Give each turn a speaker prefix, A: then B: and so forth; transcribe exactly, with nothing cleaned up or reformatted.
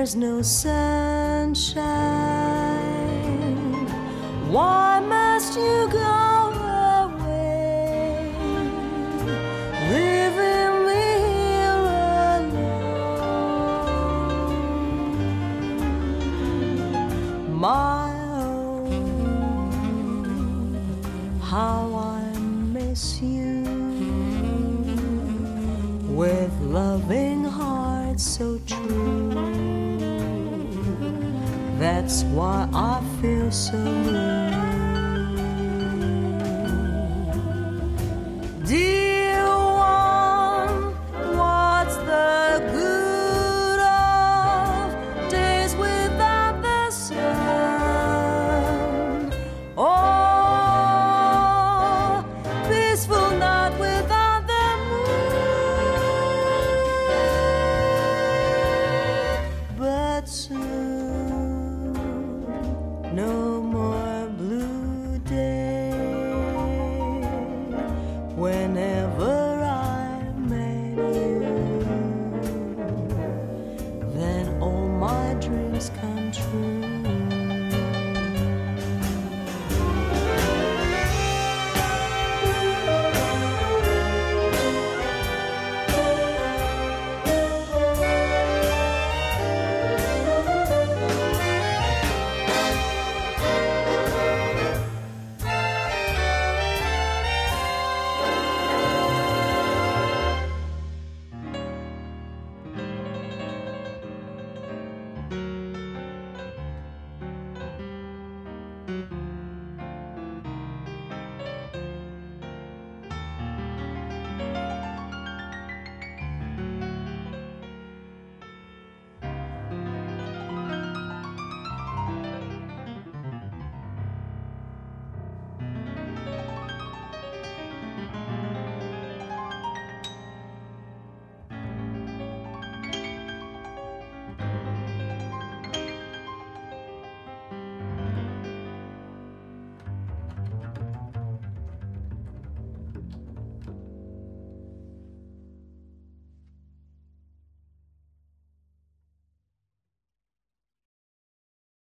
A: there's no sunshine, why must you go away, leaving me here alone? My own, how I miss you, with loving heart so true. That's why I feel so blue. Dear one, what's the good of days without the sun? Oh, peaceful night without the moon. But soon, no more blue day. Whenever